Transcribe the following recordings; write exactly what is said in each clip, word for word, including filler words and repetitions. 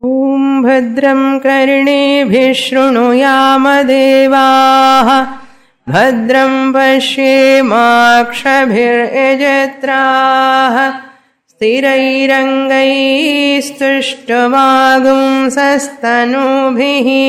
Om Bhadram Karneebhih Shrunuyam Devaah Bhadram Pashyemakshabhir Yajatraah Sthirairangaistushtumagum Sastanubhihi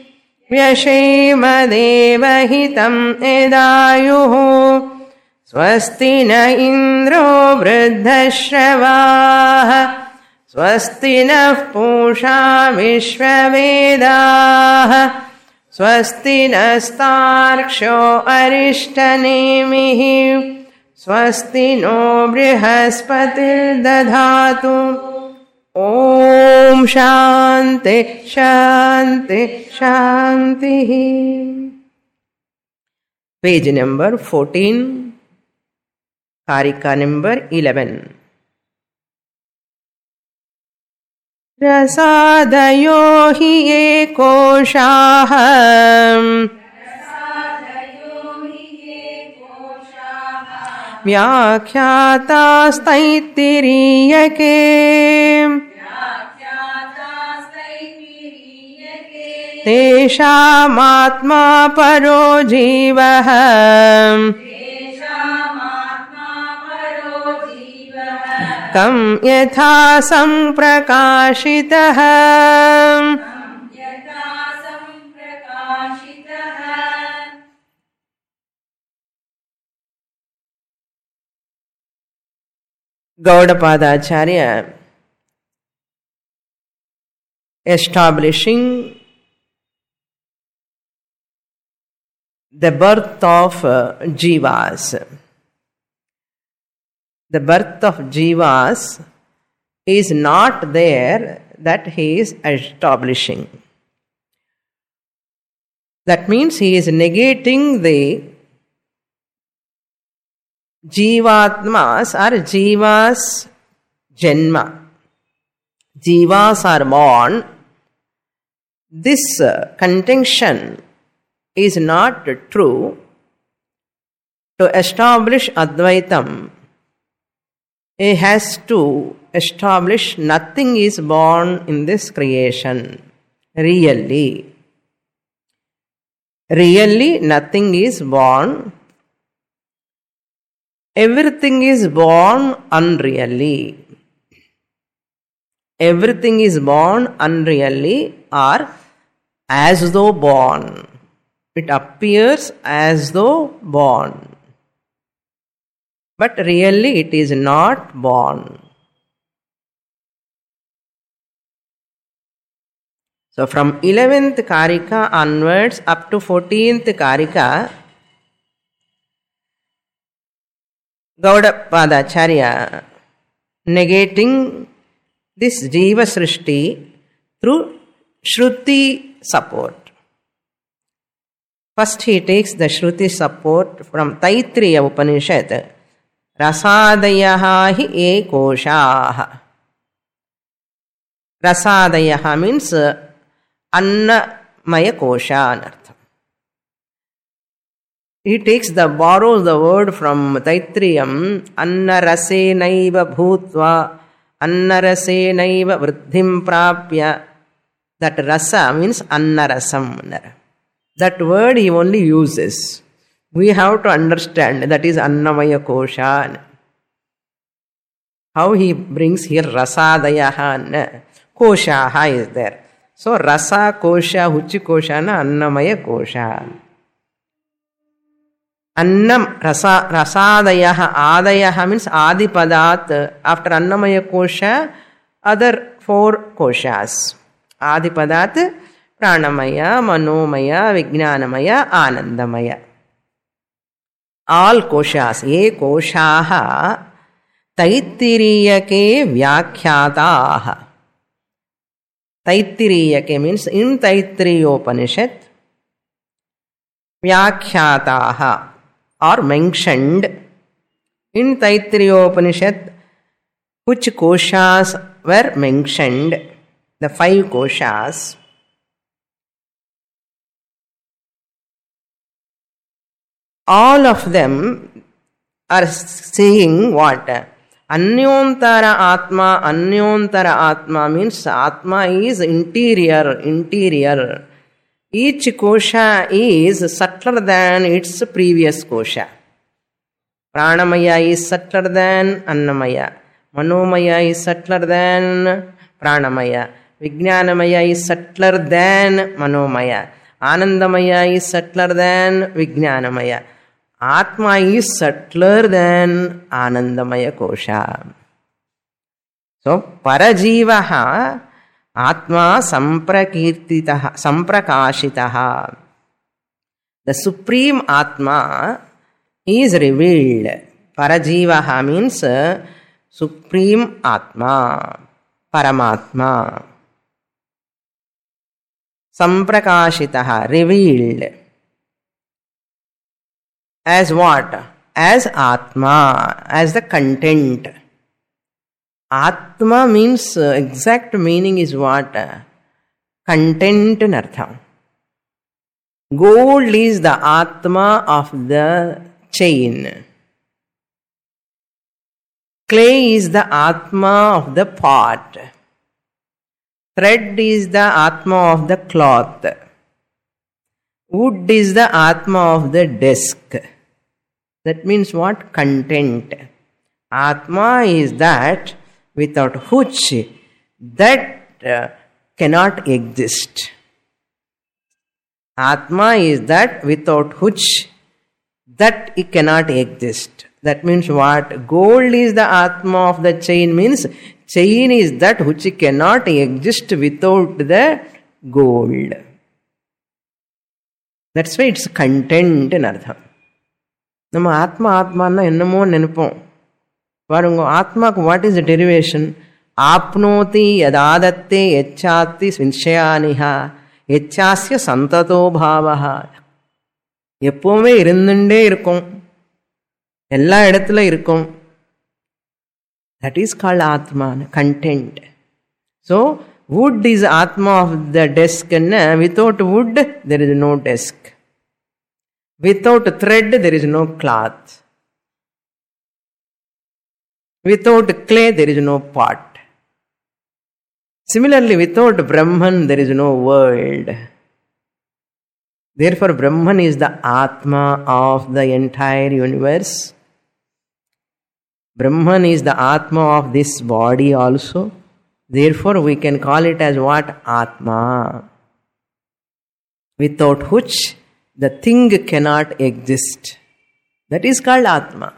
Vyashemadevahitam edayuhu Swasti na Indro Vruddhashravah Swasti nः Pusha Vishwavedaः Swasti nastarksho Arishthanemiः Swasti no Brihaspatir Dadhatu Om Shanti Shanti Shanti. Page number fourteen, Karika number eleven. Rasadayo hi ekoshaah Vyakhyatastaittiriyake Teshamatma paro jivah Kam yatha samprakashitah Gaudapadacharya establishing the birth of uh, jivas. The birth of jivas is not there, that he is establishing. That means he is negating the jivatmas or jivas janma. Jivas are born. This uh, contention is not true. To establish Advaitam, he has to establish nothing is born in this creation. Really. Really, nothing is born. Everything is born unreally. Everything is born unreally or as though born. It appears as though born. But really it is not born. So from eleventh Karika onwards up to fourteenth Karika, Gaudapadacharya negating this Jiva Srishti through Shruti support. First he takes the Shruti support from Taittiriya Upanishad. Rasadayaha hi ekoshaah. Rasadayaha means annamaya kosha anartham. He takes the, borrows the word from Taittiriya, annarase naiva bhutva, annarase naiva vruddhim prapya. That rasa means annarasam. That word he only uses. We have to understand that is annamaya kosha. How he brings here rasadayaha, koshaha is there. So rasa kosha, huchi kosha na annamaya kosha. Annam rasa, rasadayaha, adayaha means adipadat. After annamaya kosha, other four koshas. Adipadat, pranamaya, manomaya, vijnanamaya, anandamaya. All koshas, ye koshaha Taittiriyake vyakhyataha. Taittiriyake means in Taittiriyopanishad, vyakhyataha or mentioned in Taittiriyopanishad, which koshas were mentioned, the five koshas. All of them are saying what? Anyontara Atma, Anyontara Atma means Atma is interior, interior. Each kosha is subtler than its previous kosha. Pranamaya is subtler than Annamaya. Manomaya is subtler than Pranamaya. Vijnanamaya is subtler than Manomaya. Anandamaya is subtler than Vijnanamaya. Atma is subtler than Anandamaya kosha. So, Parajivaha Atma Samprakirtitaha Samprakashitaha. The Supreme Atma is revealed. Parajivaha means uh, Supreme Atma, Paramatma. Samprakashitaha, revealed. As what? As Atma, as the content. Atma means uh, exact meaning is what? Content nartham. Gold is the Atma of the chain. Clay is the Atma of the pot. Thread is the Atma of the cloth. Wood is the Atma of the desk. That means what? Content. Atma is that without which that uh, cannot exist. Atma is that without which that it cannot exist. That means what? Gold is the Atma of the chain means chain is that which cannot exist without the gold. That's why it's content in Artham. Nama Atma Atma na ennamo nenupom. Varungo Atma, what is the derivation? Apnoti yadadatte yachati svinshayaniha yachasya santato bhavaha. எப்பவுமே இருந்துட்டே இருக்கும், எல்லா இடத்துல இருக்கும். That is called Atma, content. So, wood is Atma of the desk, and without wood, there is no desk. Without thread, there is no cloth. Without clay, there is no pot. Similarly, without Brahman, there is no world. Therefore, Brahman is the Atma of the entire universe. Brahman is the Atma of this body also. Therefore, we can call it as what? Atma. Without which the thing cannot exist. That is called Atma.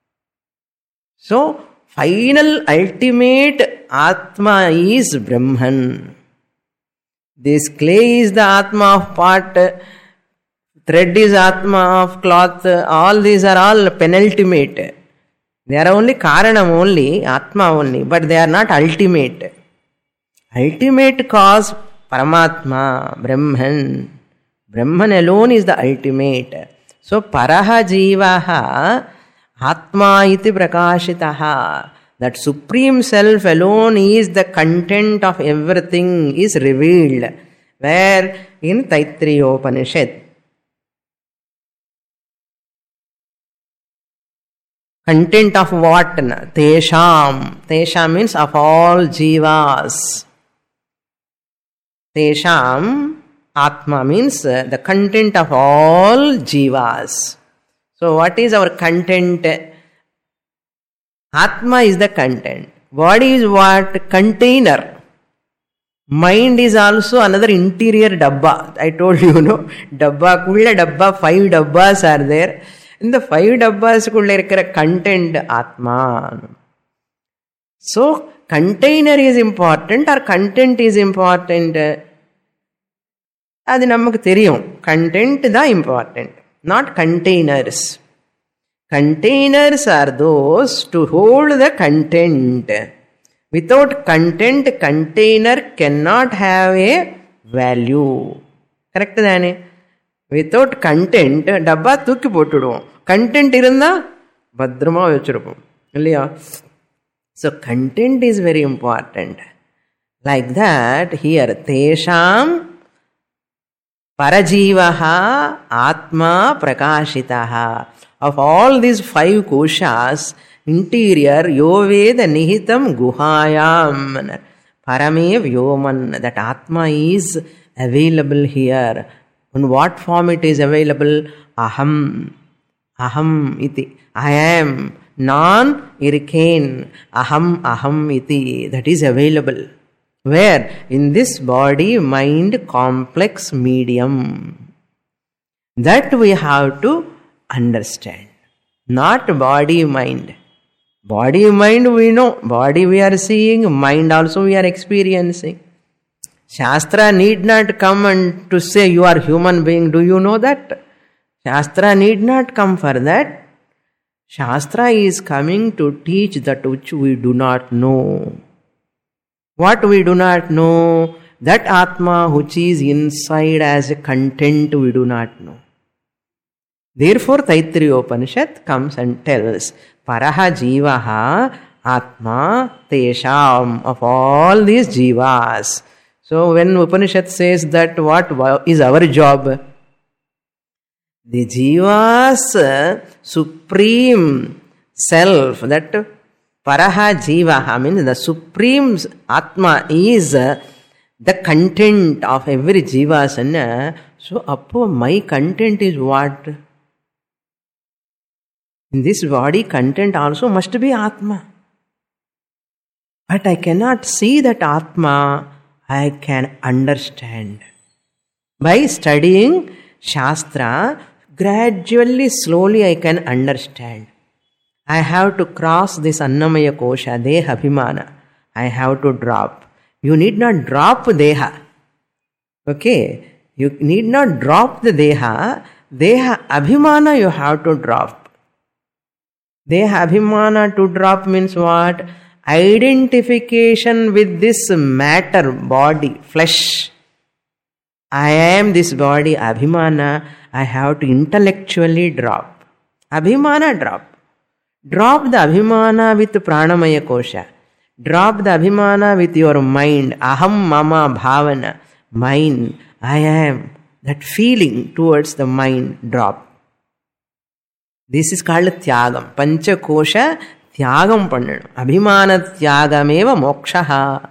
So, final, ultimate Atma is Brahman. This clay is the Atma of pot, thread is Atma of cloth, all these are all penultimate. They are only Karanam only, Atma only, but they are not ultimate. Ultimate cause, Paramatma, Brahman. Brahman alone is the ultimate. So, Paraha Jivaha Atma iti prakashitaha. That Supreme Self alone is the content of everything, is revealed. Where? In Taittiriya Upanishad. Content of what? Tesham. Tesham means of all jivas. Tesham, Atma means the content of all jivas. So what is our content? Atma is the content. Body is what? Container. Mind is also another interior dabba. I told you, no? Dabba, kulla dabba, five dabbas are there. In the five dabbas kulla irukira content Atma. So, container is important or content is important? Adi namakku theriyum. Content da important, not containers. Containers are those to hold the content. Without content, container cannot have a value. Correct dane? Without content, dabba thukki pottuduvom. Content irundha bhadrama vechirupom. Illaya? So content is very important. Like that, here tesham parajivaha atma prakashitaha. Of all these five koshas, interior, yo veda nihitam guhayam, parame vyoman, that Atma is available here. In what form it is available? Aham, aham iti, I am, non irkane, aham, aham iti, that is available. Where? In this body, mind, complex medium. That we have to understand. Not body, mind. Body, mind we know. Body we are seeing, mind also we are experiencing. Shastra need not come and to say you are human being. Do you know that? Shastra need not come for that. Shastra is coming to teach that which we do not know. What we do not know, that Atma which is inside as a content we do not know. Therefore, Taittiriya Upanishad comes and tells, Paraha Jivaha Atma Tesham, of all these Jivas. So, when Upanishad says that what is our job? The Jiva's supreme self, that Paraha Jivaha means the supreme Atma is the content of every Jivasana. So, appo my content is what? In this body, content also must be Atma. But I cannot see that Atma, I can understand. By studying Shastra, gradually, slowly I can understand. I have to cross this Annamaya Kosha, Deha Abhimana. I have to drop. You need not drop Deha. Okay? You need not drop the Deha. Deha Abhimana you have to drop. Deha Abhimana to drop means what? Identification with this matter, body, flesh. I am this body, Abhimana. I have to intellectually drop. Abhimana drop. Drop the Abhimana with Pranamaya Kosha. Drop the Abhimana with your mind. Aham mama bhavana. Mind. I am. That feeling towards the mind drop. This is called Tyagam. Pancha Kosha Tyagam Pandanam. Abhimana Tyagameva Mokshaha.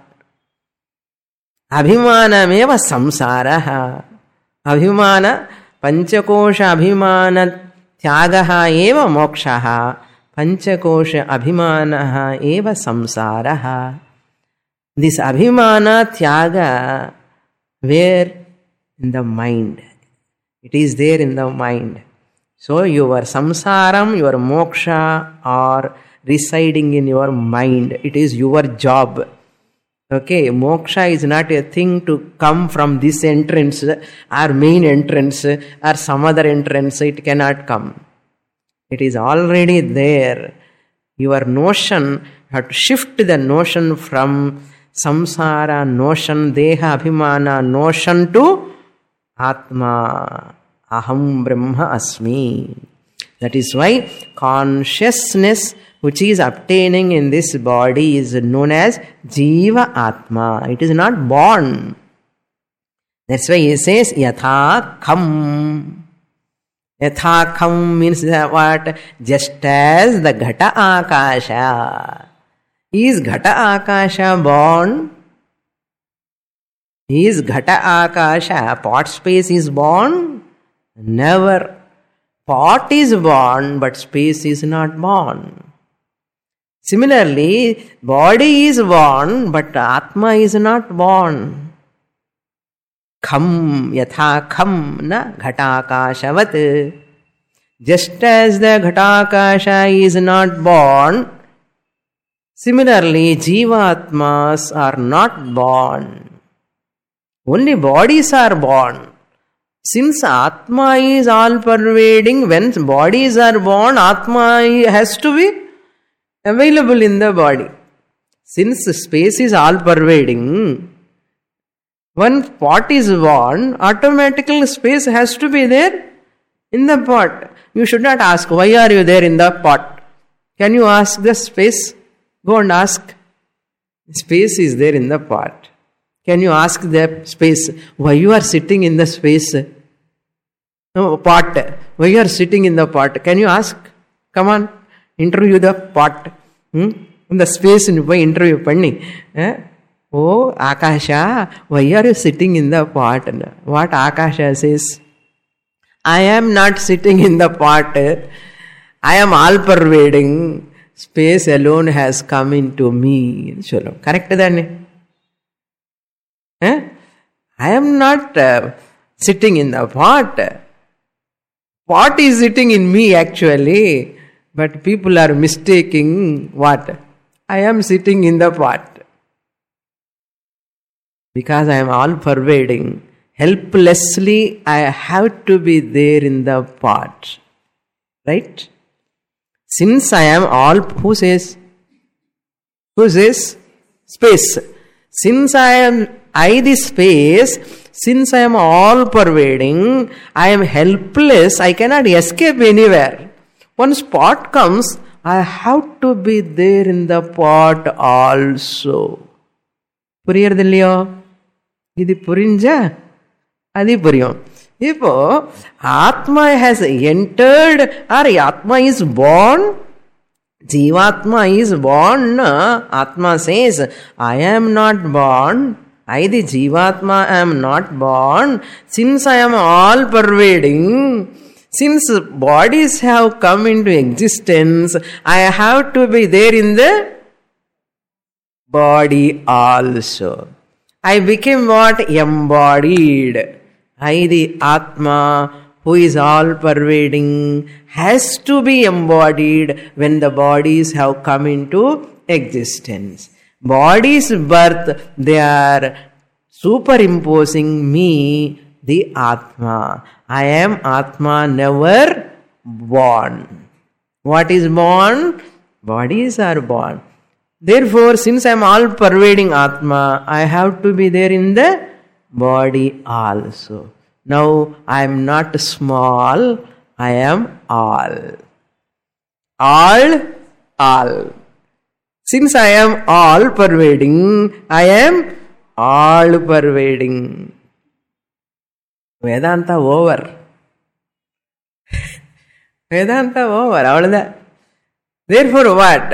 Abhimanameva Samsaraha. Abhimana Panchakosha Abhimana Tyagaha Eva Mokshaha. Panchakosha Abhimanaha Eva Samsaraha. This Abhimana Tyaga, where? In the mind. It is there in the mind. So your samsaram, your moksha are residing in your mind. It is your job. Okay, moksha is not a thing to come from this entrance or main entrance or some other entrance. It cannot come. It is already there. Your notion, you have to shift the notion from samsara notion, deha abhimana notion to Atma. Aham Brahma Asmi. That is why consciousness which is obtaining in this body is known as Jiva Atma. It is not born. That's why he says Yatha Kham. Yatha Kham means what? Just as the Ghata Akasha. Is Ghata Akasha born? Is Ghata Akasha, pot space is born? Never. Pot is born, but space is not born. Similarly, body is born, but Atma is not born. Kham, yatha kham, na ghatakashavat. Just as the ghatakasha is not born, similarly, Jivatmas are not born. Only bodies are born. Since Atma is all-pervading, when bodies are born, Atma has to be available in the body. Since space is all-pervading, when pot is born, automatically space has to be there in the pot. You should not ask, why are you there in the pot? Can you ask the space? Go and ask. Space is there in the pot. Can you ask the space, why you are sitting in the space? No, pot. Why you are sitting in the pot? Can you ask? Come on. interview the pot. Hmm? In the space in the interview panni. Eh? Oh, Akasha, why are you sitting in the pot? What Akasha says? I am not sitting in the pot. I am all pervading. Space alone has come into me. Correct then? Eh? I am not uh, sitting in the pot. Pot is sitting in me actually. But people are mistaking what? I am sitting in the pot. Because I am all pervading. Helplessly, I have to be there in the pot. Right? Since I am all, who says? Who says? Space. Since I am, I the space, since I am all pervading, I am helpless, I cannot escape anywhere. Once pot comes, I have to be there in the pot also. புரியறதில்லையோ? இது புரிஞ்சா அது புரியும். இப்போ Atma has entered or Atma is born. Jivatma is born. Atma says, I am not born. I the Jivatma am not born. Since I am all pervading, since bodies have come into existence, I have to be there in the body also. I became what? Embodied. I, the Atma, who is all pervading, has to be embodied when the bodies have come into existence. Body's birth, they are superimposing me, the Atma. I am Atma, never born. What is born? Bodies are born. Therefore, since I am all pervading Atma, I have to be there in the body also. Now, I am not small, I am all. All, all. Since I am all pervading, I am all pervading. Vedanta over. Vedanta over. Avladha. Therefore, what?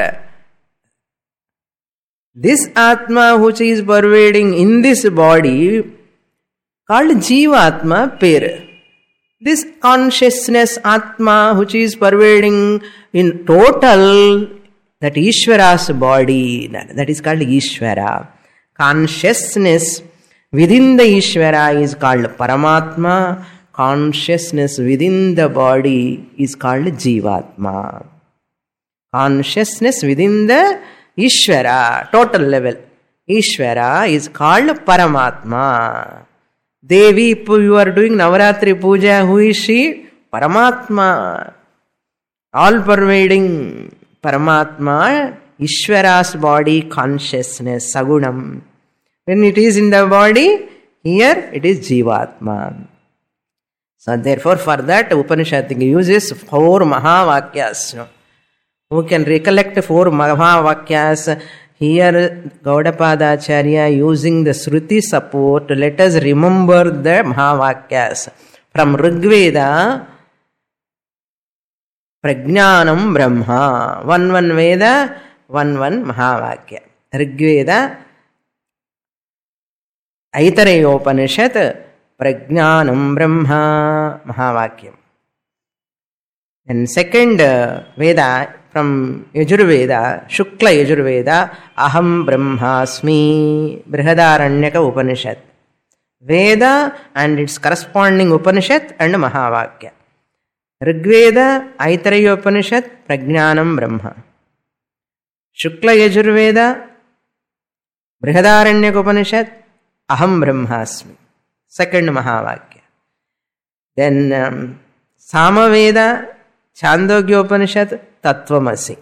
This Atma which is pervading in this body, called Jivatma pair. This consciousness Atma which is pervading in total, that Ishvara's body, that is called Ishvara. Consciousness within the Ishvara is called Paramatma. Consciousness within the body is called Jivatma. Consciousness within the Ishvara, total level. Ishvara is called Paramatma. Devi, you are doing Navaratri Puja, who is she? Paramatma. All pervading Paramatma, Ishvara's body, consciousness, Sagunam. When it is in the body, here it is Jivatma. So therefore, for that Upanishad uses four Mahavakyas. Who can recollect four Mahavakyas? Here Gaudapadacharya using the Shruti support, let us remember the Mahavakyas. From Rigveda, Prajnanam Brahma. One one Veda, one one Mahavakya. Rigveda, Aitareya Upanishad, Prajnanam Brahma, Mahavakyam. And second uh, Veda, from Yajurveda, Shukla Yajurveda, Aham Brahmasmi, Brihadaranyaka Upanishad. Veda and its corresponding Upanishad and Mahavakya. Rigveda, Aitareya Upanishad, Prajnanam Brahma. Shukla Yajurveda, Brihadaranyaka Upanishad, Aham Brahmasmi. Second Mahavakya. Then um, Samaveda, Chandogya Upanishad, Tattvamasi.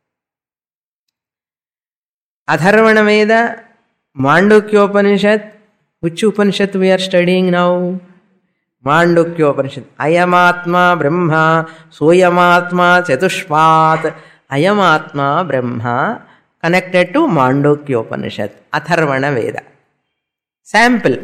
Atharvana Veda, Mandukya Upanishad. Which Upanishad we are studying now? Mandukya Upanishad. Ayamatma Brahma, Soyamatma Chatushpat. Ayamatma Brahma connected to Mandukya Upanishad, Atharvana Veda. Sample.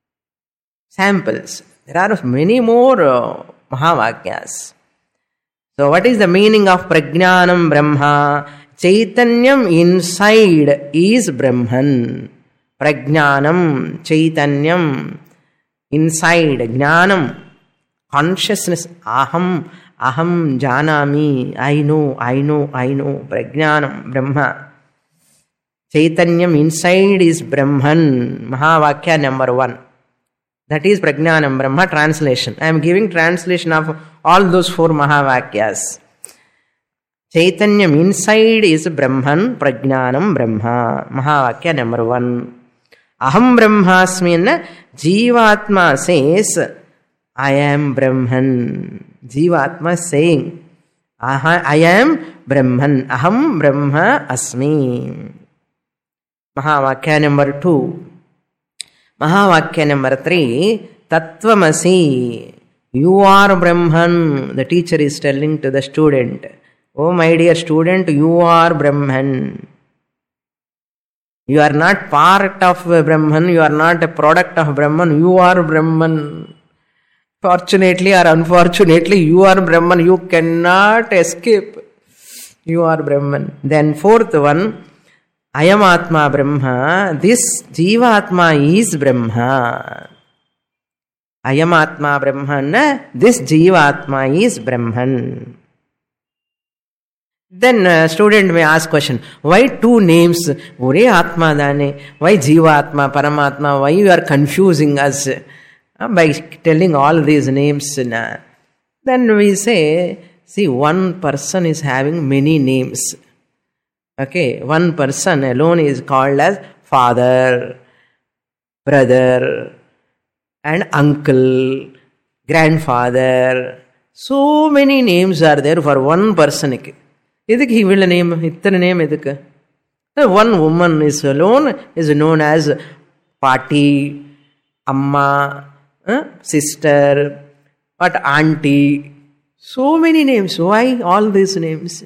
Samples. There are many more uh, Mahavakyas. So what is the meaning of Prajnanam Brahma? Chaitanyam inside is Brahman. Prajnanam, Chaitanyam, inside, Jnanam, consciousness, Aham, Aham Janami, I know, I know, I know, Prajnanam Brahma. Chaitanyam inside is Brahman. Mahavakya number one. That is Prajnanam Brahma translation. I am giving translation of all those four Mahavakyas. Chaitanyam inside is Brahman, Prajnanam Brahma. Mahavakya number one. Aham Brahmasmi, Jivatma says, I am Brahman. Jivatma saying, I am Brahman. Aham Brahma Asmi. Mahavakya number two. Mahavakya number three, Tattvamasi. You are Brahman. The teacher is telling to the student, oh my dear student, you are Brahman. You are not part of Brahman. You are not a product of Brahman. You are Brahman. Fortunately or unfortunately, you are Brahman. You cannot escape. You are Brahman. Then fourth one, Ayam Atma Brahma. This Jiva Atma is Brahma. Ayam Atma Brahman. This Jiva Atma is Brahman. Then uh, student may ask question, why two names? Ore Atma Dane. Why Jiva Atma, Paramatma? Why you are confusing us uh, by telling all these names? Uh? Then we say, see, one person is having many names. Okay, one person alone is called as father, brother, and uncle, grandfather. So many names are there for one person. Idhukku he will name, ittana name idhukku. One woman is alone, is known as Pati, Amma, uh, sister, what auntie. So many names. Why all these names?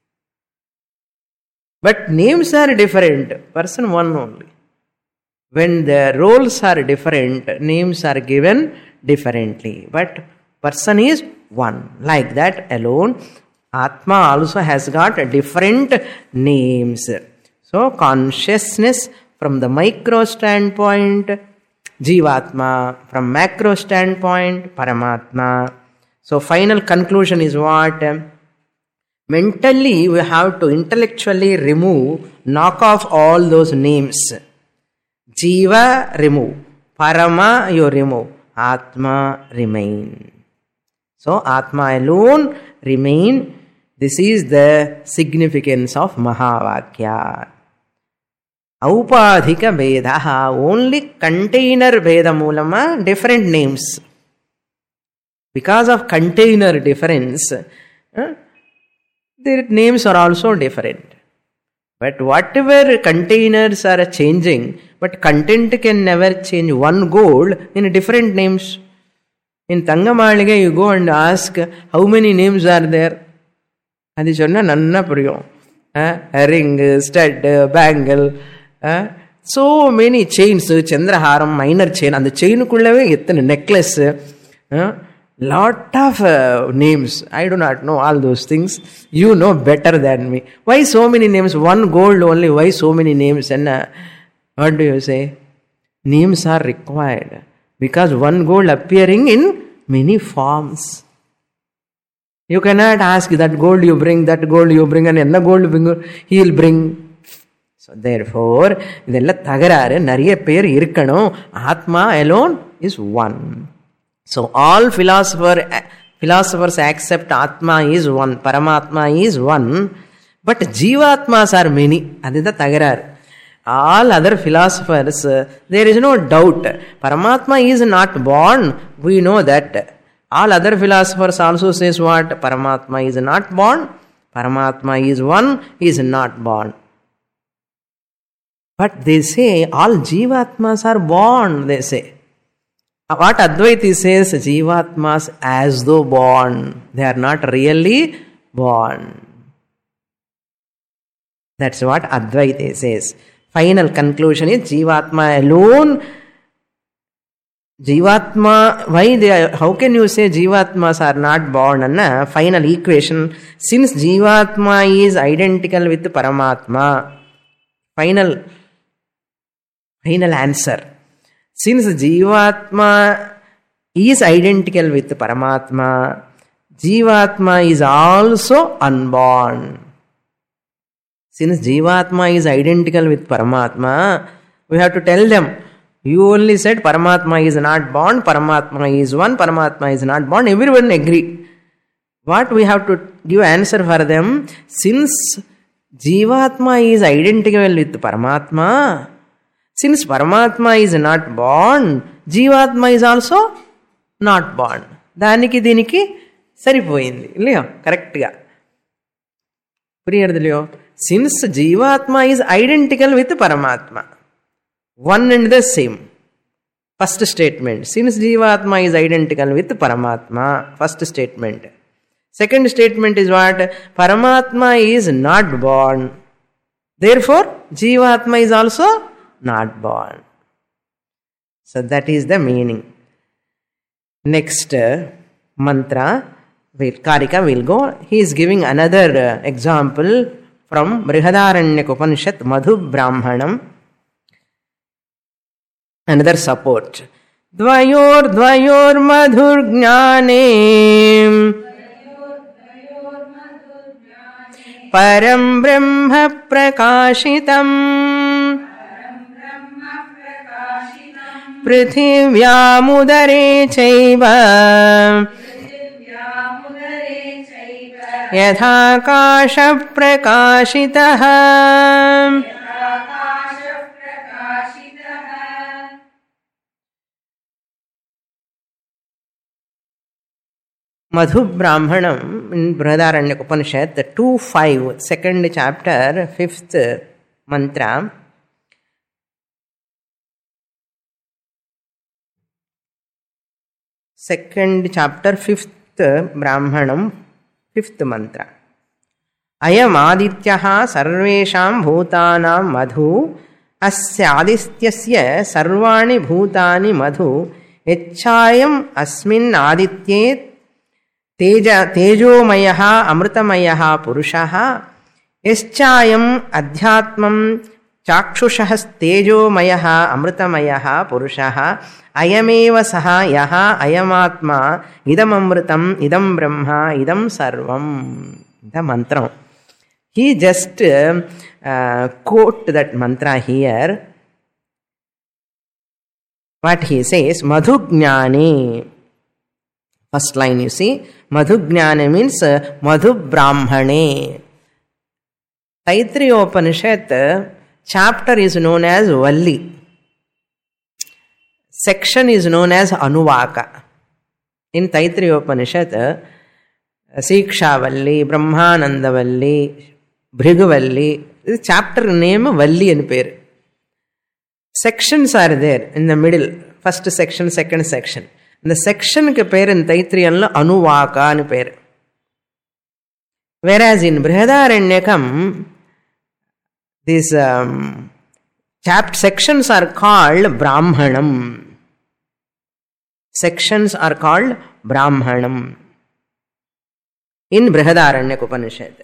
But names are different. Person one only. When the roles are different, names are given differently. But person is one. Like that alone, Atma also has got different names. So consciousness from the micro standpoint, Jivatma, from macro standpoint, Paramatma. So final conclusion is what? Mentally we have to intellectually remove, knock off all those names. Jiva remove, Parama you remove, Atma remain. So Atma alone remain. This is the significance of Mahavakya. Aupadhika Vedaha, only container Veda Mulama, different names. Because of container difference, uh, their names are also different. But whatever containers are changing, but content can never change. One gold in different names. In Tangamaliga, you go and ask, how many names are there? Adi sonna nanna puriyum. A ring, stud, bangle, uh, so many chains, Chandraharam, minor chain, and the chain kullave ethana necklace, uh, lot of uh, names. I do not know all those things. You know better than me. Why so many names? One gold only. Why so many names? And uh, what do you say? Names are required because one gold appearing in many forms. You cannot ask that gold you bring, that gold you bring, and another gold bring, he will bring. So therefore, idella thagararu nariya per irukano. Atma alone is one. So all philosopher, philosophers accept Atma is one, Paramatma is one, but Jivatmas are many. That is the thagararu. All other philosophers, uh, there is no doubt. Paramatma is not born. We know that. All other philosophers also says what? Paramatma is not born. Paramatma is one, is not born. But they say all Jivatmas are born, they say. What Advaiti says, Jivatmas as though born. They are not really born. That's what Advaita says. Final conclusion is Jivatma alone Jivatma, why they are, how can you say Jivatmas are not born? Anna final equation. Since Jivatma is identical with Paramatma, final, final answer. Since Jivatma is identical with Paramatma, Jivatma is also unborn. Since Jivatma is identical with Paramatma, we have to tell them, you only said Paramatma is not born, Paramatma is one, Paramatma is not born. Everyone agree. What we have to give answer for them? Since Jivatma is identical with Paramatma, since Paramatma is not born, Jivatma is also not born. Daniki diniki saripoyindi. Illaya? Correct ga. Priyardaliyo. Since Jivatma is identical with Paramatma, one and the same. First statement. Since Jivatma is identical with Paramatma, first statement. Second statement is what? Paramatma is not born. Therefore, Jivatma is also not born. So that is the meaning. Next uh, mantra, we'll, Karika will go. He is giving another uh, example from Brihadaranyaka Upanishad, Madhu Brahmanam. Another support. Dvayor dvayor madhur jnane param brahma prakashitam prithivya chaiva yatha kasha prakashitah. Madhu Brahmanam in Brihadaranyaka Upanishad, the two five, second chapter, fifth mantra. Second chapter, fifth Brahmanam, fifth mantra. Ayam adityaha sarvesham bhutanam madhu asya adityasya sarvani bhutani madhu echayam asmin aditye Teja tejomayaha amritamayaha purushaha eschayam adhyatmam chakshushah tejomayaha amritamayaha purushaha ayameva saha yaha ayamatma idam amritam idam brahma idam sarvam. The mantra. He just uh, uh, quote that mantra here. What he says, Madhu Jnani. First line you see, Madhu Jnana means uh, Madhu Brahmane. Taittiriya Upanishad chapter is known as Valli. Section is known as Anuvaka. In Taittiriya Upanishad, uh, Siksha Valli, Brahmananda Valli, Bhrigu Valli. This chapter name Valli and pair. Sections are there in the middle. First section, second section. The section ke pair in Taittiriyanla Anuvaka anu pair. Whereas in Brihadaranyakam, these um, chapter sections are called Brahmanam. Sections are called Brahmanam in Brihadaranyaka Upanishad.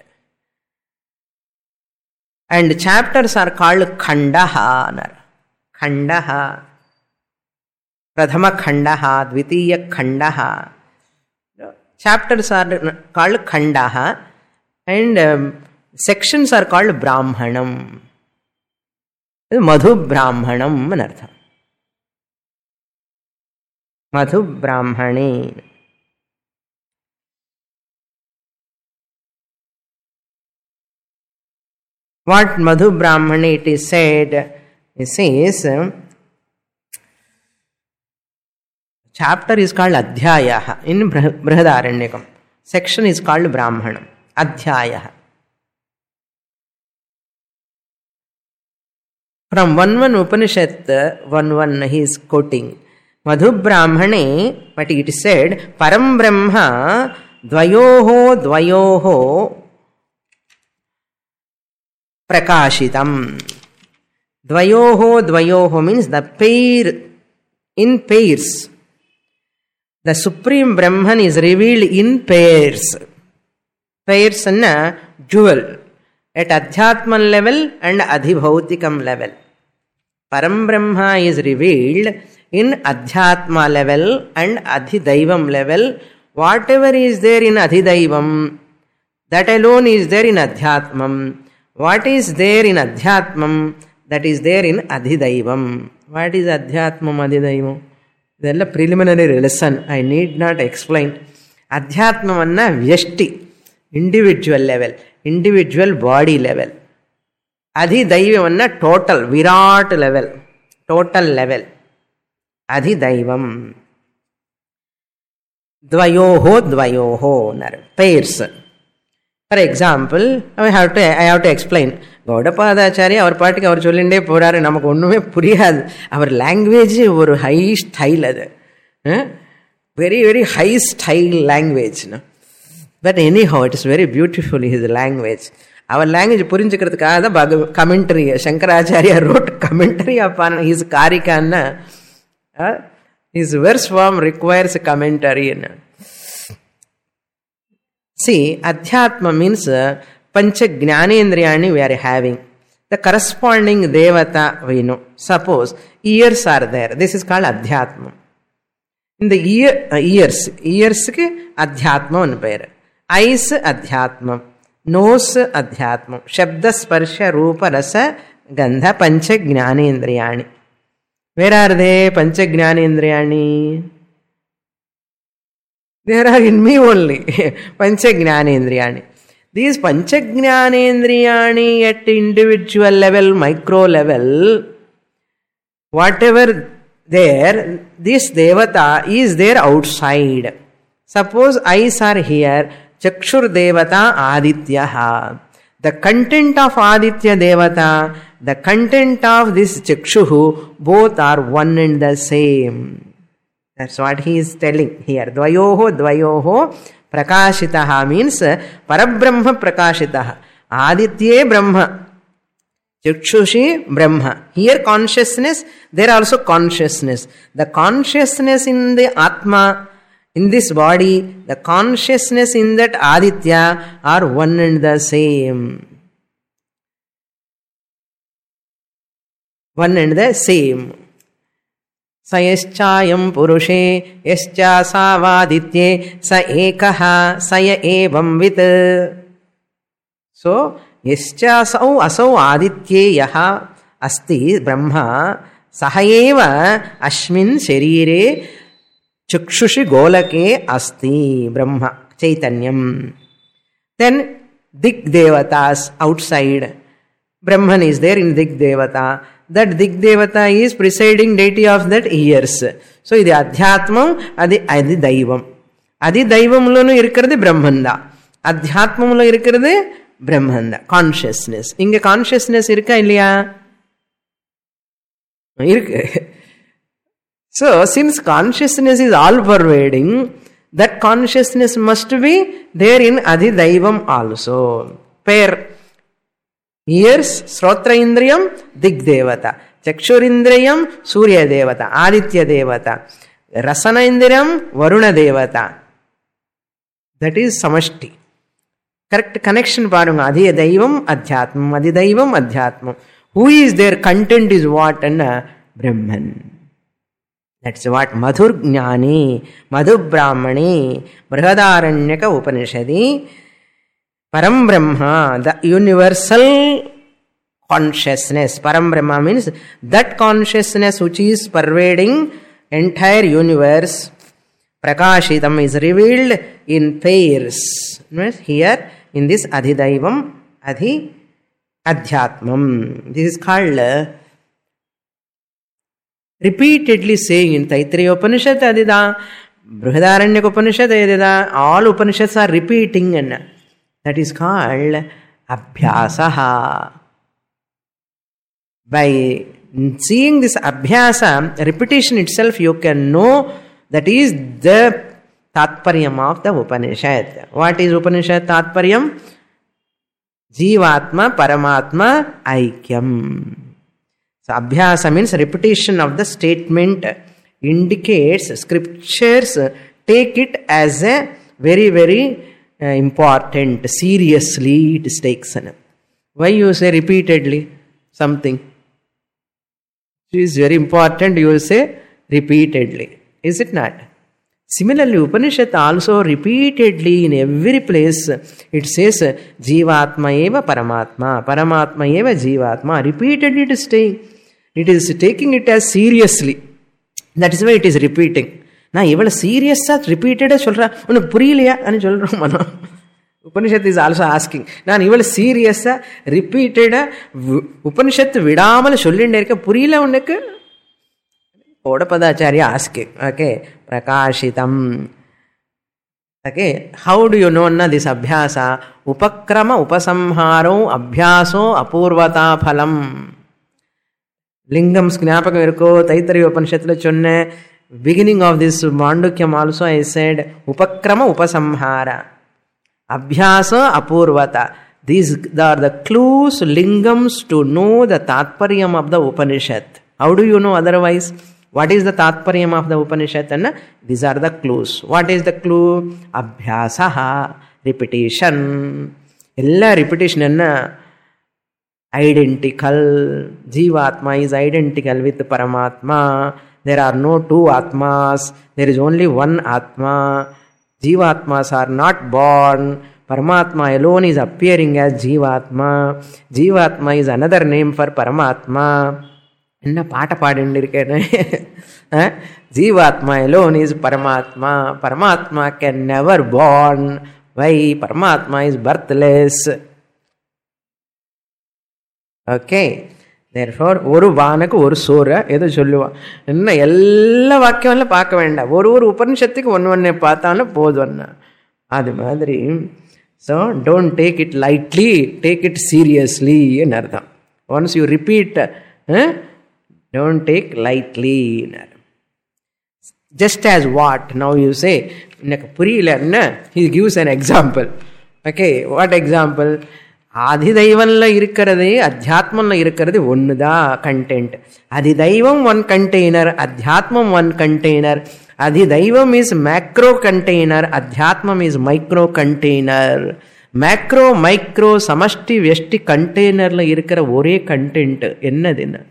And chapters are called Khandaha. Khandaha. Pradhama Khandaha, Dvitiya Khandaha. Chapters are called Khandaha and um, sections are called Brahmanam. Madhu Brahmanam anartha. Madhu Brahmane. What Madhu Brahmane it is said, it says, chapter is called Adhyaya in Brihadaranyakam. Section is called Brahmanam. Adhyaya. From one one Upanishad, one one he is quoting. Madhu Brahmane, but it is said, Param Brahma Dvayoho Dvayoho Prakashitam. Dvayoho Dvayoho means the pair in pairs. The Supreme Brahman is revealed in pairs. Pairs in a jewel at Adhyatman level and Adhibhautikam level. Param Brahma is revealed in Adhyatma level and Adhidaivam level. Whatever is there in Adhidaivam, that alone is there in Adhyatmam. What is there in Adhyatmam, that is there in Adhidaivam. What is Adhyatmam, Adhidaivam? This is a preliminary lesson. I need not explain. Adhyatmam anna vyashti, individual level, individual body level. Adhidaivam anna total, virat level, total level. Adhidaivam. Dvayoho, dvayoho, pairs. For example, I have to I have to explain. Gaudapadacharya our party our cholinde poraru namakku onnume puriyadu. Our language ஒரு high style அது. Very very high style language. No? But anyhow it is very beautiful his language. Our language புரிஞ்சிக்கிறதுக்காக தான் commentary Shankaracharya wrote commentary upon his Karika. Uh, his verse form requires a commentary. See, Adhyatma means uh, Pancha Jnanendriyani we are having. The corresponding Devata we know. Suppose ears are there. This is called Adhyatma. In the ear, uh, ears, ears ke Adhyatma one pair. Eyes Adhyatma. Nose Adhyatma. Shabda Sparsha Rupa Rasa Gandha Pancha Jnanendriyani. Where are they? Pancha Jnanendriyani. There are in me only. Pancha Jnanendriyani. These Pancha Jnanendriyani at individual level, micro level, whatever there, this Devata is there outside. Suppose eyes are here, Chakshur Devata Adityaha. The content of Aditya Devata, the content of this Chakshuhu, both are one and the same. That's what he is telling here. Dvayoho, dvayoho, prakashitaha means Parabrahma prakashitaha. Aditya Brahma. Chakshushi Brahma. Here consciousness, there also consciousness. The consciousness in the Atma, in this body, the consciousness in that Aditya are one and the same. One and the same. Sa yaschayam purushe yascha savaditye sa ekaha saya evam vit. So, yascha sau asau aditye yaha asti brahma sahayeva ashmin sharire chakshushi golake asti brahma chaitanyam. Then Dik Devatas outside. Brahman is there in Dik Devata. That Dik Devata is presiding deity of that ears. So, இது அத்தியாத்மம், அது அது தெய்வம். அது தெய்வம்லன்னு இருக்கிறது பிரம்மந்தா. அத்தியாத்மம்ல இருக்கிறது பிரம்மந்தா. Consciousness. இங்க consciousness இருக்கா இல்லையா? இருக்கு. So, since consciousness is all pervading, that consciousness must be there in Adi Daivam also. Pair. Ears, Srotra Indriyam, Dik Devata. Chakshur Indriyam, Surya Devata, Aditya Devata. Rasana Indriyam, Varuna Devata. That is Samashti. Correct connection parunga. Adi Daivam, Adhyatmam. Adi Daivam, Adhyatmam. Who is their content is what? And uh, Brahman. That's what Madhur Jnani, Madhu Brahmani, Brihadaranyaka Upanishadi. Param Brahma, the universal consciousness. Param Brahma means that consciousness which is pervading entire universe. Prakashitam is revealed in pairs. Here in this Adhidaivam, Adhi Adhyatmam. This is called uh, repeatedly saying in Taittiriya Upanishad Adida, Brihadaranyaka Upanishad Adida, all Upanishads are repeating and that is called Abhyasaha. By seeing this Abhyasa, repetition itself, you can know that is the Tatparyam of the Upanishad. What is Upanishad Tatparyam? Jivatma, Paramatma, Aikyam. So Abhyasa means repetition of the statement indicates, scriptures take it as a very, very uh, important, seriously it takes. Why you say repeatedly something? It is very important, you will say repeatedly. Is it not? Similarly, Upanishad also repeatedly in every place it says Jivatma eva Paramatma, Paramatma eva Jivatma. Repeatedly it is saying, it is taking it as seriously. That is why it is repeating. Na ivala serious ah repeated solra unna puriyaliya ani solrom mana. Upanishad is also asking, நான் இவ்வளவு சீரியஸா ரிப்பீட்டடா உபனிஷத்து விடாமல் சொல்லிட்டு இருக்க புரியல உனக்கு? Odapadaacharya asking, okay, prakashitam. Okay, how do you know na this abhyasa? Upakrama upasamharo abhyaso apurvata phalam. Lingam ஞாபகம் இருக்கோ? தைத்தரிய உபனிஷத்துல சொன்ன beginning of this Mandukyam also I said upakrama upasamhara abhyasa apurvata. These are the clues, lingams to know the tatparyam of the Upanishad. How do you know otherwise? What is the tatparyam of the Upanishad? And these are the clues. What is the clue? Abhyasaha, repetition. Ella repetition enna identical. Jivatma is identical with Paramatma. There are no two Atmas. There is only one Atma. Jivatmas are not born. Paramatma alone is appearing as Jivatma. Jivatma is another name for Paramatma. என்ன பாட்ட பாடிட்டு இருக்கேன்னு. Jivatma alone is Paramatma. Paramatma can never born. Why? Paramatma is birthless. Okay. Therefore, ஒரு வானுக்கு ஒரு சோறு எது சொல்லுவான். என்ன எல்லா வாக்கியம் பார்க்க வேண்டாம், ஒரு ஒரு உபனிஷத்துக்கு ஒன்று ஒன்று பார்த்தாலும் போதும்னா அது மாதிரி. So don't take it lightly, take it seriously என்று அர்த்தம். Once you repeat, don't take lightly. Just as what now you say, எனக்கு புரியலன்னா he gives an example. Okay, what example? ஆதிதைவன்ல இருக்கிறது அத்தியாத்மன்ல இருக்கிறது ஒண்ணுதான் கண்டென்ட். அதிதைவம் ஒன் கண்டெய்னர், அத்தியாத்மம் ஒன் கண்டெய்னர். அதிதைவம் இஸ் மேக்ரோ கண்டெய்னர், அத்தியாத்மம் is micro container. Macro micro சமஷ்டி வெஷ்டி கண்டெய்னர்ல இருக்கிற ஒரே கண்டென்ட் என்னதுன்னு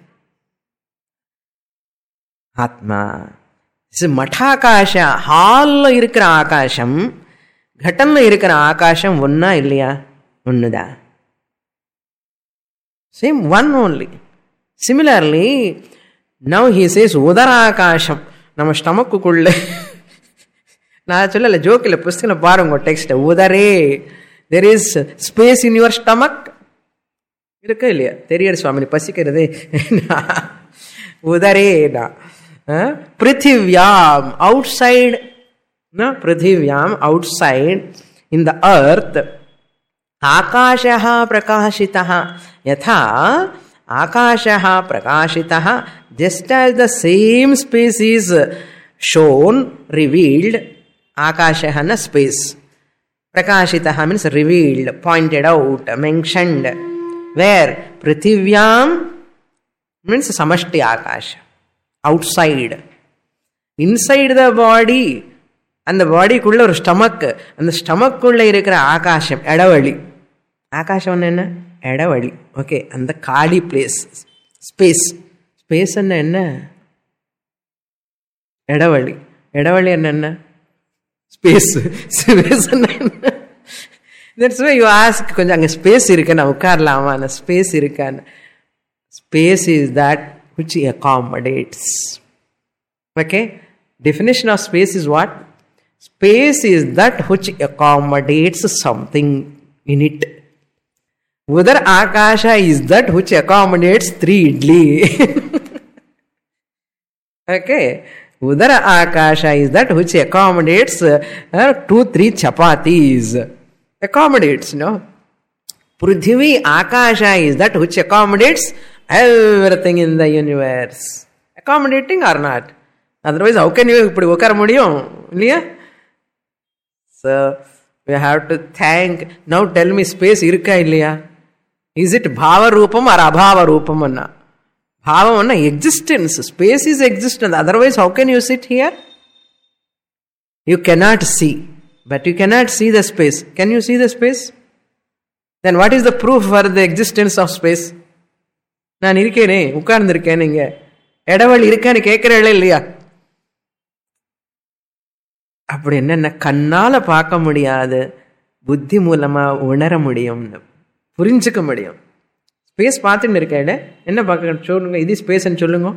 ஆத்மா. மட்டாகாஷ ஹால்ல இருக்கிற ஆகாசம், கட்டன்ல இருக்கிற ஆகாசம் ஒன்னா இல்லையா? ஒண்ணுதான். Same one only. Similarly, now he says உதராகாசம் நம்ம ஸ்டமக்குள்ள. நான் சொல்லல, ஜோக்கில் புஸ்தகம் பாருங்க டெக்ஸ்ட். உதரே, there is space in your stomach. இருக்கா இல்லையா? தெரியாது சுவாமி, பசிக்கிறது. உதரேனா பிருத்திவ்யாம் outside, no, பிருத்திவ்யாம் outside in the earth. आकाशः प्रकाशितः यथा आकाशः प्रकाशितः, just as the same space is shown, revealed. आकाशः न space, प्रकाशितः means revealed, pointed out, mentioned. Where? पृथिव्याम means samashti Akash, outside. Inside the body, அந்த பாடிக்குள்ள ஒரு ஸ்டமக், அந்த ஸ்டமக்குள்ள இருக்கிற ஆகாசம் இடவழி. ஆகாசம் என்ன? இடவழி. ஓகே, அந்த காலி பிளேஸ், ஸ்பேஸ். ஸ்பேஸ் என்ன? இடவழி. இடவழி என்ன? ஸ்பேஸ். ஸ்பேஸ் என்ன? தட்ஸ் வை யூ ஆஸ்க், கொஞ்சம் அங்கே ஸ்பேஸ் இருக்குன்னு உட்காரலாமா? ஸ்பேஸ் இருக்கான்னு. Space is that which accommodates. Okay, definition of space is what? Space is that which accommodates something in it. Udar akasha is that which accommodates three idli. Okay, udar akasha is that which accommodates uh, two three chapatis. Accommodates, no? Prithvi akasha is that which accommodates everything in the universe. Accommodating or not? Otherwise how can you இப்படி உட்கார முடியும் இல்லையா? So we have to thank. Now tell me, space இருக்கா இல்லையா? Is it bhava roopam or abhava roopam? Bhavam anna existence. Space is existence. Otherwise, how can you sit here? You cannot see. But you cannot see the space. Can you see the space? Then what is the proof for the existence of space? நான் இருக்கேனே, உட்கார்ந்துருக்கேன், நீங்க இடவெளி இருக்கான்னு கேட்கிறீங்களே இல்லையா? அப்படி என்னென்ன கண்ணால பார்க்க முடியாது, புத்தி மூலமா உணர முடியும், புரிஞ்சுக்க முடியும். ஸ்பேஸ் பார்த்துன்னு இருக்கேன், என்ன பார்க்க சொல்லுங்க, இது ஸ்பேஸ்ன்னு சொல்லுங்க.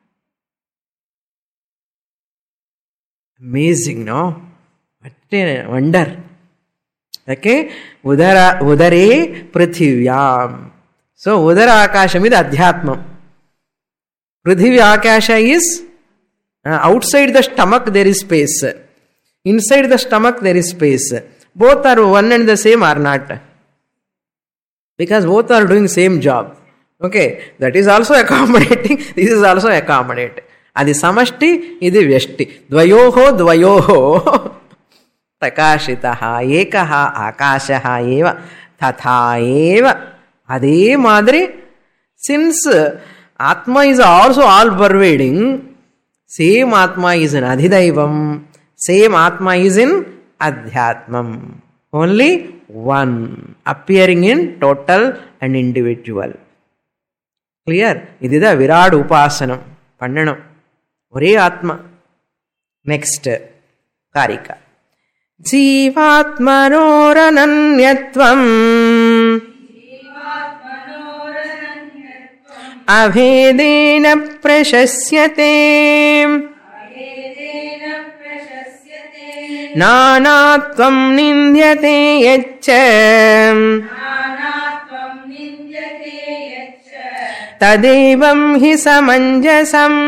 Amazing, no? Wonder. Okay, udara udare prithiviyam. So udara akasham is adhyatmam. Prithivya akasha is uh, outside the stomach there is space. Inside the stomach there is space. Both are one and the same or not? Because both are doing same job. Okay, that is also accommodating. This is also accommodating. Adi samashti, idi vyashti. Dvayoho dvayoho. பிரகாஷிதா ஏகஹ ஆகாஷஹ ஏவ ததா ஏவ. அதே மாதிரி, since ஆத்மா is also all pervading, same ஆத்மா இஸ் இன் அதிதைவம், சேம் ஆத்மா இஸ் இன் அத்தியாத்மம். Only one, appearing in total and individual. Clear? இதுதான் விராட் உபாசனம் பண்ணணும். ஒரே ஆத்மா. நெக்ஸ்ட் காரிகா. ஜீவாத்மனோரனன்யத்வம் அபேதேன பிரசஸ்யதே நானாத்வம் நிந்த்யதே யச்ச ததேவம் ஹி சமஞ்சசம்.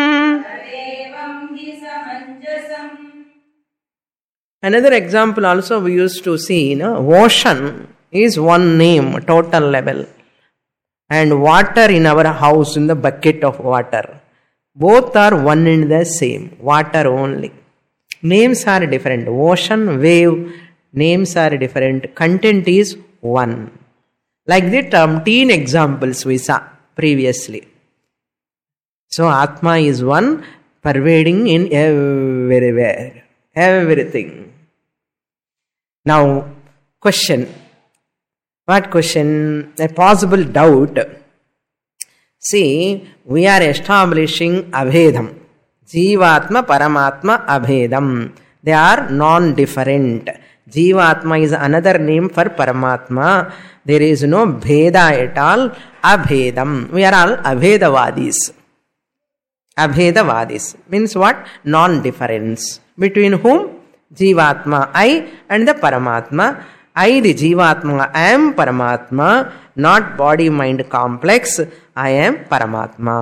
Another example also we used to see, no? Ocean is one name, total level, and water in our house, in the bucket of water, both are one and the same, water only. Names are different. Ocean, wave, names are different. Content is one. Like the umpteen examples we saw previously. So Atma is one, pervading in everywhere, everything. Now, question. What question? A possible doubt. See, we are establishing abhedam. Jivatma, Paramatma, abhedam. They are non-different. Jivatma is another name for Paramatma. There is no bheda at all. Abhedam. We are all abhedavadis. Abhedavadis means what? Non-difference. Between whom? Jivatma, I, and the Paramatma. I, the Jivatma, I am Paramatma, not body-mind complex. I am Paramatma.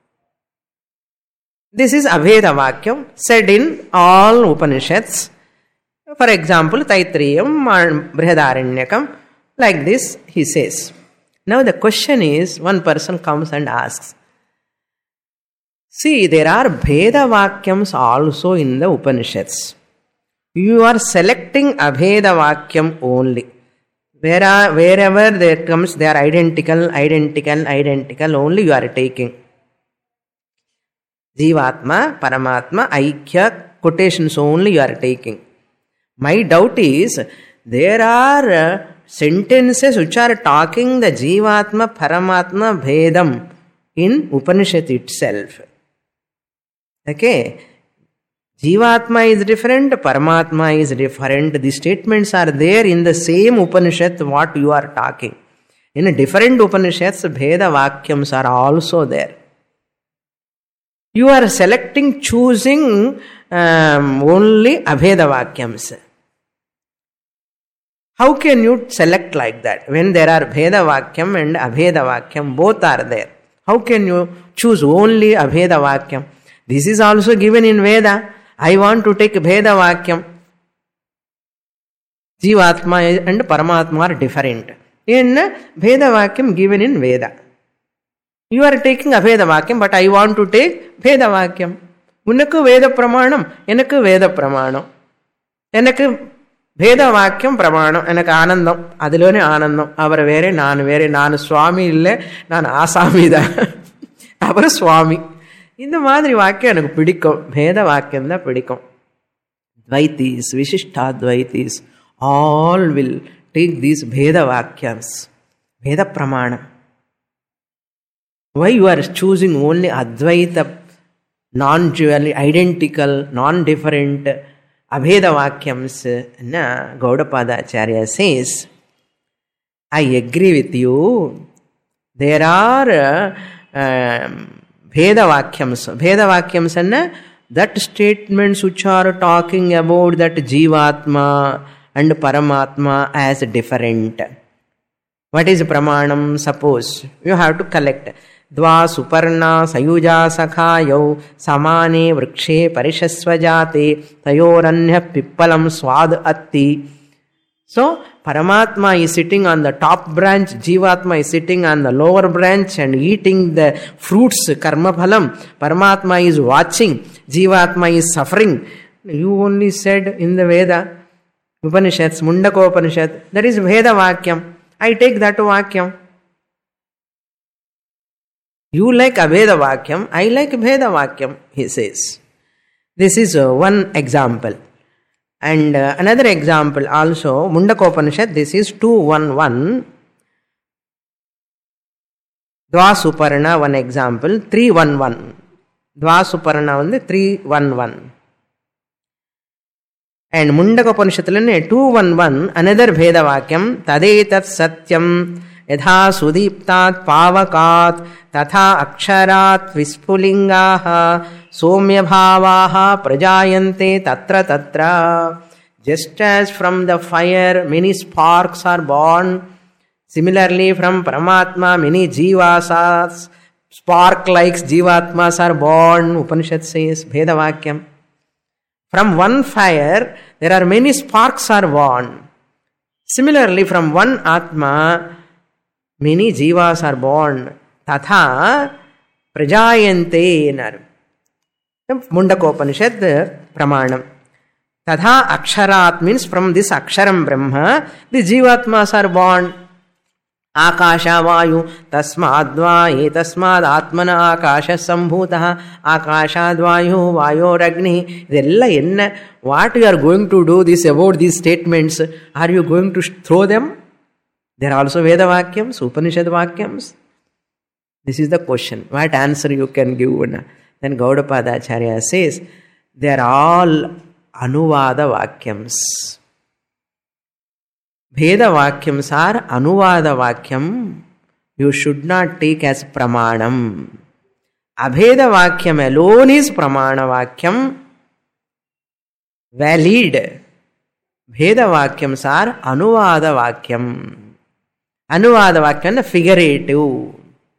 This is Abheda Vakyam said in all Upanishads. For example, Taitriyam and Brihadaranyakam. Like this, he says. Now the question is, one person comes and asks, see, there are Bheda Vakyams also in the Upanishads. You are selecting Abheda Vakyam only. Where are, wherever there comes, they are identical, identical, identical, only you are taking. Jivatma, Paramatma, Aikya, quotations only you are taking. My doubt is, there are uh, sentences which are talking the Jivatma, Paramatma, Bhedam in Upanishad itself. Okay? Jivatma is different, Paramatma is different. The statements are there in the same Upanishad what you are talking. In different Upanishads, Bheda Vakyams are also there. You are selecting, choosing um, only Abheda Vakyams. How can you select like that? When there are Bheda Vakyam and Abheda Vakyam, both are there. How can you choose only Abheda Vakyam? This is also given in Veda. I want to take Bheda Vakyam. Jivatma and Paramatma are different. In Bheda Vakyam given in Veda. You are taking Abheda Vakyam, but I want to take Bheda Vakyam. Unakku Veda Pramanam, enakku Veda Pramanam. Enakku Bheda Vakyam Pramanam, enakku Anandam. Adilone Anandam. Avara vere, nanu vere, nanu Swami ille, nanu Asami da. அப்புறம் சுவாமி. இந்த மாதிரி வாக்கியம் எனக்கு பிடிக்கும். பேத வாக்கியம் தான் பிடிக்கும். Dvaitis, Vishishtadvaitis, all will take these Veda Vakyams, Veda Pramanam. Why you are choosing only Advaita, non-dual, identical, non-different, Abheda Vakyams? Na, Gaudapada Acharya says, I agree with you. There are uh, Veda Vakyams. Veda Vakyams are that statements which are talking about that Jivatma and Paramatma as different. What is Pramanam? Suppose you have to collect Dva Suparna Sayuja Sakhayo Samane Vrikshe Parishasvajate Tayoranya Pippalam Swad Atti. So, Paramatma is sitting on the top branch, Jivatma is sitting on the lower branch and eating the fruits, karma phalam. Paramatma is watching, Jivatma is suffering. You only said in the Veda, Upanishads, Mundaka Upanishad, that is Veda Vakyam. I take that Vakyam. You like Aveda Vakyam, I like Veda Vakyam, he says. This is uh, one example. And uh, another example also, Mundakopanishad, this is two one one. Dvasuparna, one example, three one one. Dvasuparna on the three one one. And Mundakopanishad, two one one, another Veda Vakyam, Tadetat Satyam, Yadha Sudiptat Pavakat, Tatha Aksharat Vispulingaha, Somya Bhavaha Prajayante Tatra Tatra. Just as from the fire many sparks are born, similarly from Paramatma many Jivasas, spark-like Jivatmas are born, Upanishad says, Veda Vakyam. From one fire there are many sparks are born. Similarly from one Atma many Jivas are born. Tatha Prajayante. Mundakopanishad Pramanam. Tatha Aksharat means from this Aksharam Brahma, the Jivatmas are born. Akasha Vayu Tasmadva Etasmad Atmana Akasha Sambhutaha Akasha Vayu Vayo Ragni. Idella enna? What you are going to do this about these statements? Are you going to throw them? There are also Veda Vakyams, Upanishad Vakyams. This is the question. What answer you can give? Then Gaudapada Acharya says, they are all Anuvada Vakyams. Veda Vakyams are Anuvada Vakyam. You should not take as Pramanam. Abheda Vakyam alone is Pramana Vakyam. Valid. Veda Vakyams are Anuvada Vakyam. Anuvada Vakyam figurative.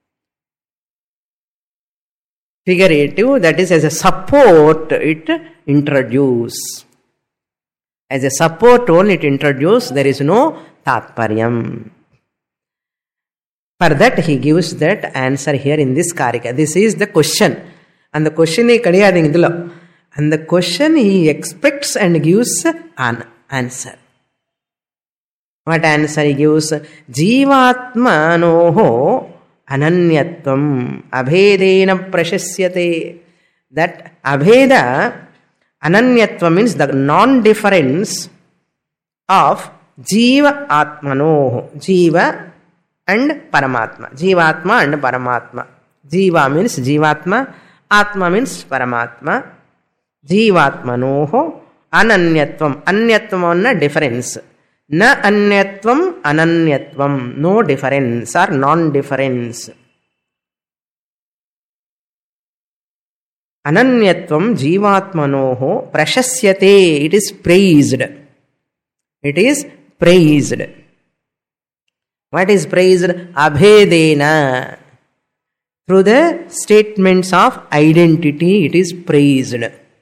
Figurative, that is as a support it introduce. As a support only it introduce, there is no tatparyam. For that he gives that answer here in this karika. This is the question. And the question is kadiyadingidlo. And the question he expects and gives an answer. What answer he gives? Jivatmanoho Ananyatvam Abhedena Prashasyate. That Abheda, Ananyatvam means the non-difference of Jiva Atmanoho. Jiva and Paramatma. Jivatma and Paramatma. Jiva means Jivatma, Atma means Paramatma. Jivatmanoho Ananyatvam. Anyatvam on difference. Na anyatvam ananyatvam. No difference or non-difference. Ananyatvam jivatmanoho prashasyate. It is praised. It is praised. What is praised? Abhedena. Through the statements of identity, it is praised.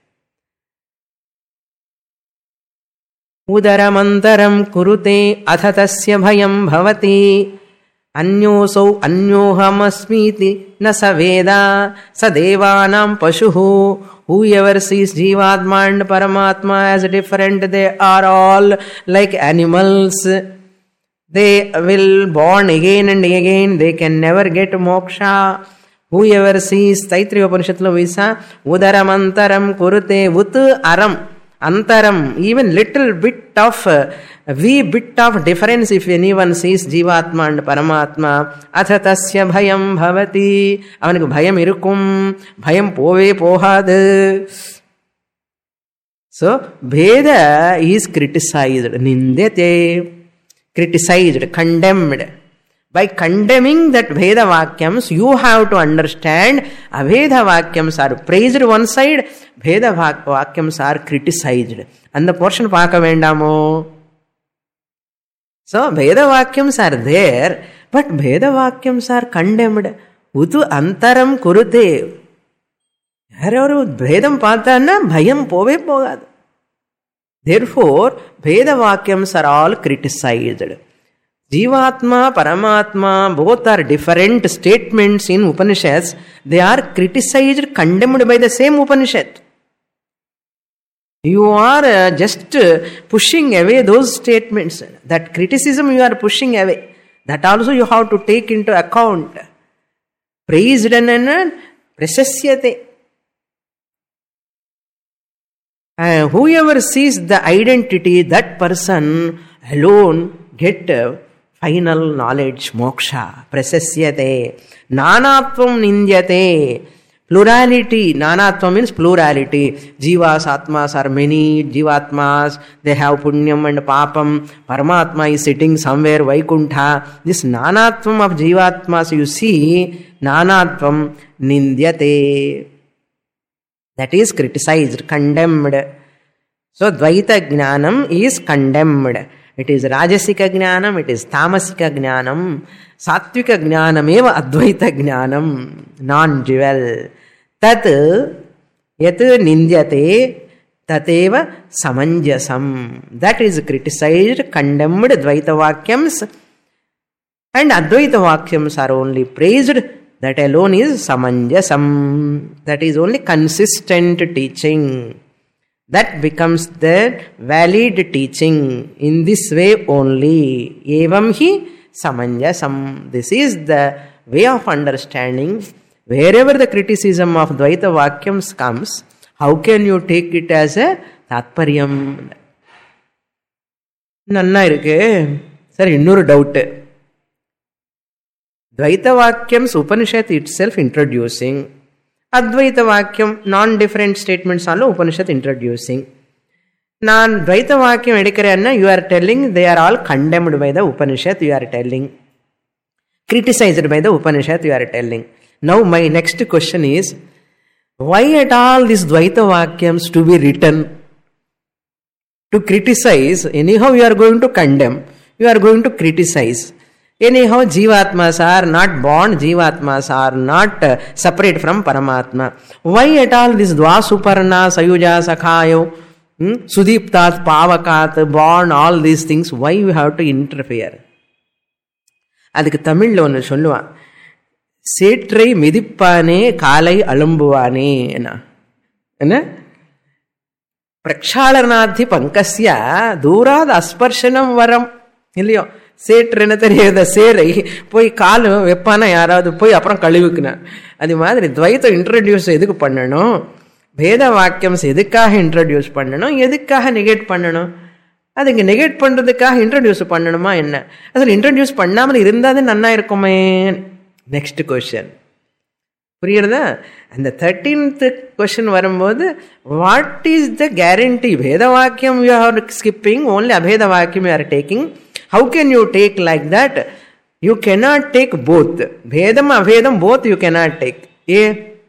Udaramantaram kurute athatasya bhayam bhavati anyosau anyohamasmiti na saveda sadevanam pashuhu. Whoever sees Jivatma and Paramatma as different, they are all like animals. They will born again and again. They can never get moksha. Whoever sees, Taittiriya Upanishadlo we saw, udaram antaram kurute ut aram. Antaram, even little bit of, uh, wee bit of difference if anyone sees Jivatma and Paramatma, athatasya bhayam bhavati, avanikku bhayam irukum, bhayam pove pohadu. So, Veda is criticized, nindete, criticized, condemned. By condemning that Veda Vakyams, you have to understand Aveda Vakyams are praised one side, Veda Vakyams are criticized. And the portion Paka Vendamo. So, Veda Vakyams are there, but Veda Vakyams are condemned. Utu Antaram Kurute. Yarevaru Vedam Patana Bhayam Pove Pogadu. Therefore, Veda Vakyams are all criticized. Jivatma, Paramatma, both are different statements in Upanishads. They are criticized, condemned by the same Upanishad. You are uh, just uh, pushing away those statements. That criticism you are pushing away. That also you have to take into account. Praised and prasasyate. Uh, whoever sees the identity, that person alone get uh, final knowledge, moksha, prasasyate, nanatvam nindyate, plurality, nanatvam means plurality, jivas, atmas are many, jivatmas, they have punyam and papam, Paramatma is sitting somewhere, Vaikuntha, this nanatvam of jivatmas you see, nanatvam nindyate, that is criticized, condemned. So, Dvaita Jnanam is condemned. It is Rajasika Jnanam, it is Tamasika Jnanam, Sattvika Jnanam eva Advaita Jnanam, non-dual. Tat yat nindyate tateva samanjasam. That is criticized, condemned Dvaita Vakyams, and Advaita Vakyams are only praised. That alone is samanjasam. That is only consistent teaching. That becomes the valid teaching. In this way only. Evam hi samanjasam. This is the way of understanding. Wherever the criticism of Dvaita Vakyams comes, how can you take it as a Tatparyam? Nanna irukke. Sir, innor doubt. Dvaita Vakyams Upanishad itself introducing. Advaita Vakyam, non-different statements all Upanishad introducing. Non-Dvaita Vakyam edikare, you are telling they are all condemned by the Upanishad, you are telling. Criticized by the Upanishad, you are telling. Now my next question is, why at all these Dvaita Vakyams to be written? To criticize, anyhow you are going to condemn, you are going to criticize. Anyhow, Jivatmas are not born, Jivatmas are not uh, separate from Paramatma. Why at all this Dvasuparna, Sayuja, Sakhayo, hmm, Sudiptat, Pavakat, born, all these things, why you have to interfere? Adhikku Tamil lo onnu solluvan. Setrai midipane kalai alambuvane. Enna? Prakshalanadhi pankasya durad asparshanam varam. Illiyo? சேற்றுன்னு தெரியாத சேரை போய் காலு வெப்பானா யாராவது போய் அப்புறம் கழுவுக்குனா அது மாதிரி துவைத்தம் இன்ட்ரடியூஸ் எதுக்கு பண்ணணும், வேத வாக்கியம்ஸ் எதுக்காக இன்ட்ரடியூஸ் பண்ணணும், எதுக்காக நெகேட் பண்ணணும், அதுக்கு நெகேட் பண்றதுக்காக இன்ட்ரடியூஸ் பண்ணணுமா என்ன? அதில் இன்ட்ரடியூஸ் பண்ணாமல் இருந்தாது நன்னா இருக்குமே. நெக்ஸ்ட் கொஸ்டின் புரியுறதா? அந்த தேர்டீன்த் கொஸ்டின் வரும்போது வாட் இஸ் த கேரண்டி? வேத வாக்கியம் யூ ஆர் ஸ்கிப்பிங், ஓன்லி அபேத வாக்கியம் you are taking. How can you take like that? You cannot take both. Vedam, Avedam, both you cannot take. A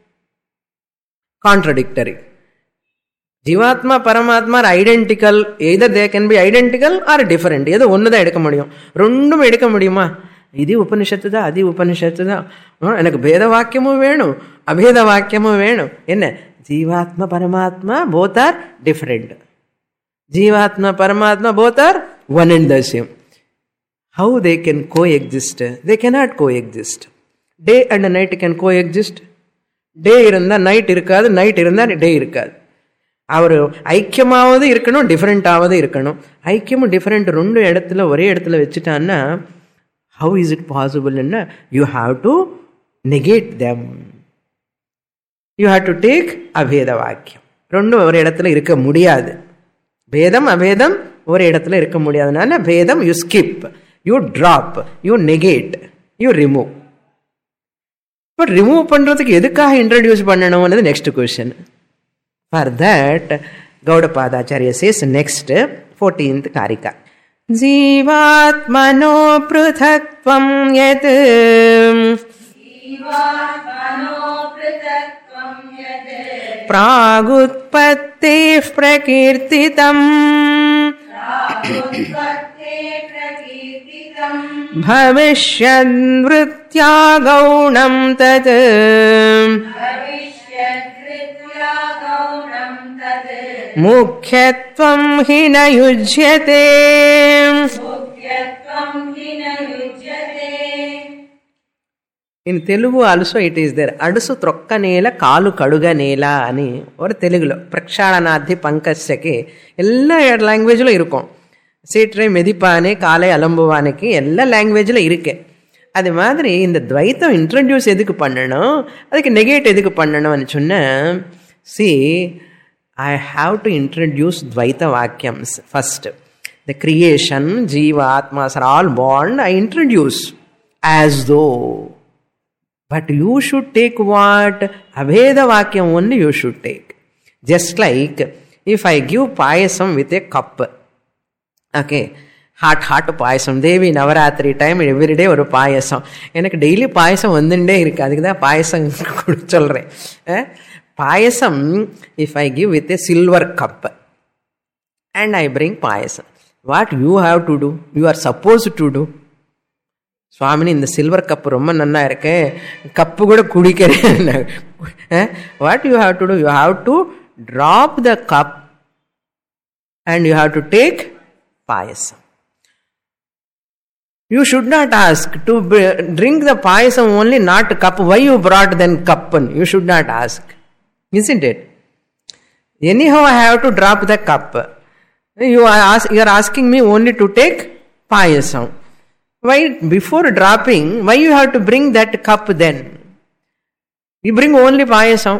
contradictory. Jivatma, Paramatma are identical. Either they can be identical or different. Either one da edukka mudiyum. Rendum edukka mudiyuma. Idi Upanishad da, adi Upanishad da. Enakku Veda Vakyamu venu, Abheda Vakyamu venu. Enna? Jivatma, Paramatma, both are different. Jivatma, Paramatma, both are one and the same. How they can coexist? They cannot coexist. Day and night can coexist. Day irundha night irukadu, night irundha day irukadu. Avaru ஐக்கியமாவது இருக்கணும், different ஆவது இருக்கணும். ஐக்கியமும் different ரெண்டு இடத்துல ஒரே இடத்துல வச்சுட்டான்னா how is it possible? You have to negate them. You have to take abheda vakyam. ரெண்டும் ஒரு இடத்துல இருக்க முடியாது. பேதம் அபேதம் ஒரு இடத்துல இருக்க முடியாதுனால பேதம் you skip, you drop, you negate, you remove. But remove பண்றதுக்கு எதுக்காக இன்ட்ரடியூஸ் பண்ணணும்னு next question. For that Gaudapadacharya says next fourteenth காரிகா. ஜீவாத்மனோ ப்ருதக்த்வம் யத் प्रागुत्पत्तेः प्रकीर्तितम् भविष्यद्वृत्त्या गौणं तत् मुख्यत्वं हि न युज्यते. In Telugu also it is there. అడుసు త్రొక్క నేల కాలు కడుగ నేల అని ஒரு தெலுங்குல பிரக்ஷாளனாத்தி பங்கஸ்யக்கு எல்லா லாங்குவேஜில் இருக்கும். சீற்றை மெதிப்பானே காலை அலம்புவானுக்கு எல்லா லாங்குவேஜில் இருக்கு. அது மாதிரி இந்த துவைத்தம் இன்ட்ரடியூஸ் எதுக்கு பண்ணணும், அதுக்கு நெகேட் எதுக்கு பண்ணணும்னு சொன்ன, see I have to introduce துவைத்த வாக்கியம்ஸ். ஃபர்ஸ்ட் த கிரியேஷன், ஜீவா, ஆத்மாஸ் are all born. I introduce as though. But you should take what? Abheda Vakyam only you should take. Just like if I give payasam with a cup. Okay. Hot, hot payasam. Devi Navaratri time, every day ஒரு பாயசம். எனக்கு daily பாயசம் வந்துட்டே இருக்கு. அதுக்கு தான் பாயசம் சொல்றேன். பாயசம் if I give with a silver cup and I bring payasam. What you have to do? You are supposed to do. சுவாமினி இந்த silver cup ரொம்ப நன்னா இருக்கு, கப்பு கூட குடிக்கிறேன். What you have to do? You have to drop the cup and you have to take payasam. You should not ask to drink the payasam only, not cup. Why you brought then cup? You should not ask, isn't it? Anyhow I have to drop the cup. You are, ask, you are asking me only to take payasam. Why before dropping, why you have to bring that cup then? You bring only payasam.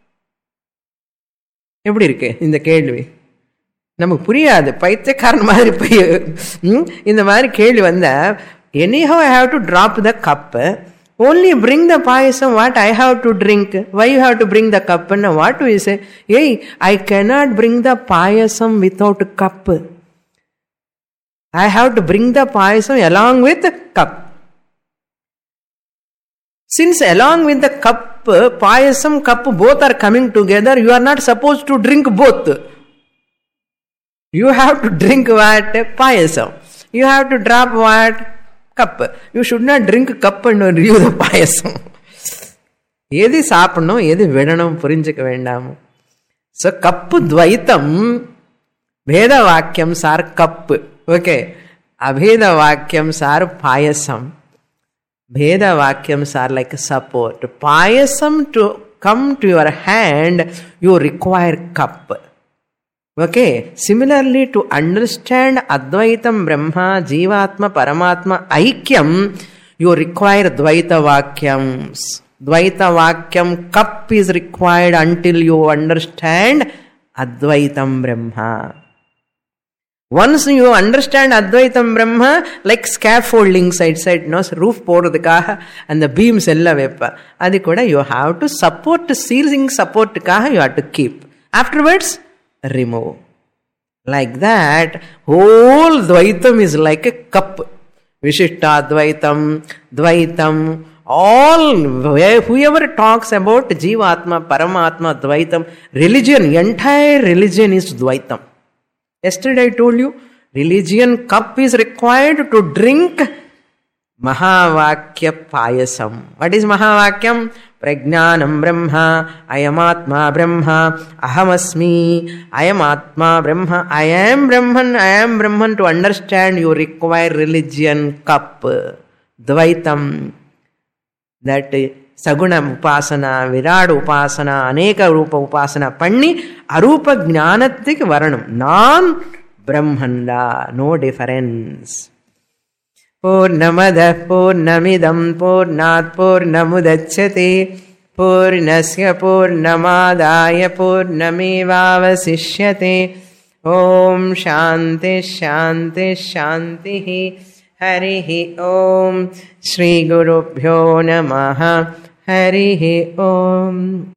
எப்படி இருக்கு இந்த கேள்வி? நமக்கு புரியாது, பைத்தியக்காரன் மாதிரி போய் இந்த மாதிரி கேள்வி வந்த, anyhow I have to drop the cup, only bring the payasam. What I have to drink? Why you have to bring the cup? And what do you say? Hey, I cannot bring the payasam without cup. I have to bring the payasam along with the cup. Since along with the cup, payasam, cup, both are coming together, you are not supposed to drink both. You have to drink what? Payasam. You have to drop what? Cup. You should not drink cup and leave the payasam. எது சாப்பிடணும் எது விடணும் புரிஞ்சுக்க வேண்டாம். So cup துவைத்தம், பேத வாக்கியம் sir cup. Okay, abheda vakyams are payasam. Bheda vakyams are like a support. Payasam to come to your hand, you require cup. Okay, similarly to understand Advaitam Brahma, Jivatma, Paramatma, Aikyam, you require Dvaita vakyams. Dvaita vakyam cup is required until you understand Advaitam Brahma. Once you understand Advaitam Brahma, like scaffolding side side, no, roof போடுறதுக்காக and the beams எல்லாம் வைப்ப, அது கூட you have to support, ceiling supportக்காக you have to keep. Afterwards, remove. Like that, whole Dvaitam is like a cup. Vishishta Dvaitam, Dvaitam, all, whoever talks about Jivatma, Paramatma, Dvaitam, religion, entire religion is Dvaitam. Yesterday I told you, religion cup is required to drink Mahavakya Payasam. What is Mahavakyam? Prajnanam Brahma, Ayamatma Brahma, Ahamasmi, Ayamatma Brahma, I am Brahman, I am Brahman. To understand, you require religion cup, Dvaitam. That Saguna Upasana, Virad Upasana, Aneka Rupa Upasana, Panni, Arupa Jnanatik Varanam, non Brahmanda, no difference. పూర్ణమదః పూర్ణమిదం పూర్ణాత్ పూర్ణముదచ్యతే పూర్ణస్య పూర్ణమాదాయ పూర్ణమేవావశిష్యతే. ఓం శాంతి శాంతి శాంతి. హరి ఓం. శ్రీ గురుభ్యో నమః. హరి ఓం.